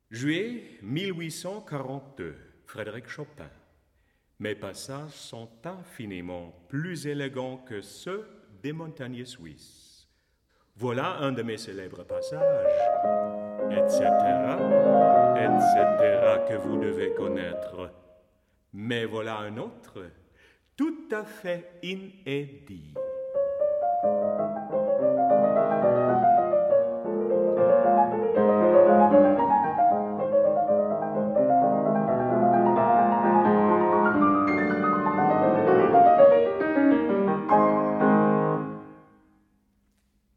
Juillet 1842, Frédéric Chopin. Mes passages sont infiniment plus élégants que ceux des montagneux suisses. Voilà un de mes célèbres passages, etc., etc., que vous devez connaître. Mais voilà un autre, tout à fait inédit.